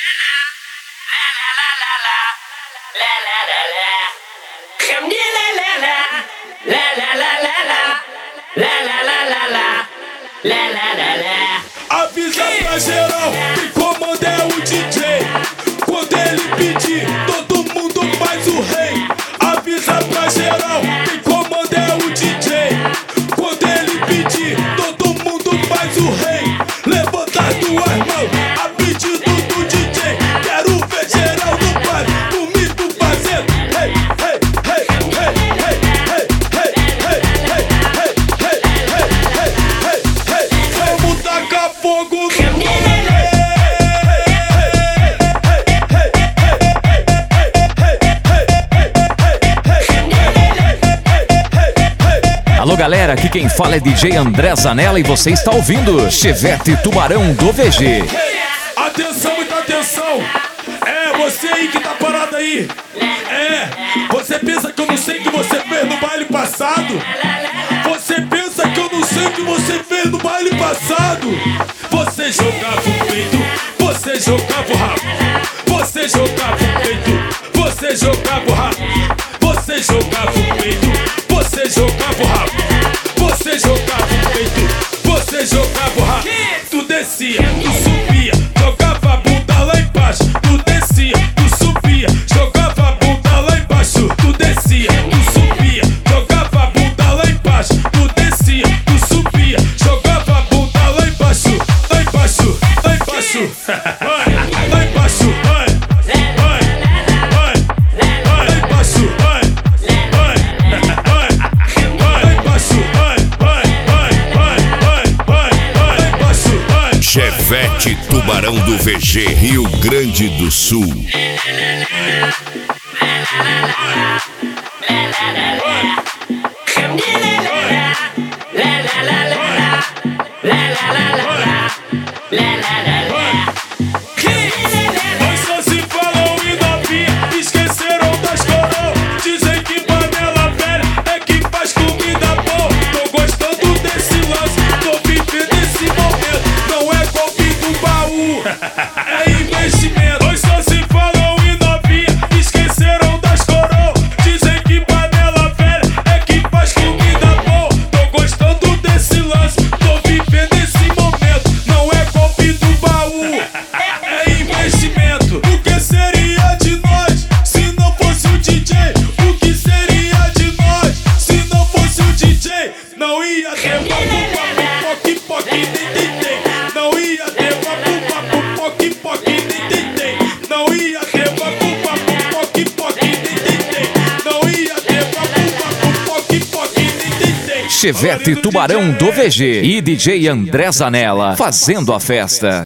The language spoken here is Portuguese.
Avisa pra geral, quem comanda é o DJ. Quando ele pedir, todo mundo faz o rei. Avisa pra geral, quem comanda é o DJ. Quando ele pedir, todo mundo faz o rei. Levanta as duas mãos, a pedido do DJ. Quero ver geral do baile, comigo fazendo hey, hey, hey, hey, hey, hey, hey, hey, hey, hey, hey, hey, hey, hey. Vamos tacar fogo no Alô galera, aqui quem fala é DJ André Zanella e você está ouvindo Chevette Tubarão do VG. Atenção, muita atenção. É, você aí que tá parado aí. É, você pensa que eu não sei o que você fez no baile passado? Você pensa que eu não sei o que você fez no baile passado? Você jogava o peito, você jogava o rabo. Você jogava o peito, você jogava o rabo. Você jogava o peito, você jogava o rabo. Você jogava o peito, você jogava o rabo. Tu descia, tu subia, jogava a bunda lá embaixo. Tu descia, tu subia, jogava a bunda lá embaixo. Tu descia, tu subia, jogava a bunda lá embaixo. Tu descia, tu subia, jogava a bunda lá embaixo. Lá embaixo, lá embaixo. Lá embaixo, lá embaixo. Chevette Tubarão do VG, Rio Grande do Sul. Nós só se falam e novinha, esqueceram das coroas. Dizem que panela velha é que faz comida boa. Tô gostando desse lance, tô vivendo esse momento. Não é golpe do baú, é investimento. Nós só se falam e novinha, esqueceram das coroas. Dizem que panela velha é que faz comida boa. Tô gostando desse lance, tô vivendo esse momento. Não é golpe do baú, é investimento. O que seria de nós se não fosse o DJ? O que seria de nós se não fosse o DJ? Não ia ter papo, poque, poque, nem tem. Não ia ter papo, poque, poque, nem tem. Não ia ter papo, poque, poque, nem tem. Não ia ter papo, poque, poque, nem tem. Chevette Tubarão do VG e DJ André Zanella fazendo a festa.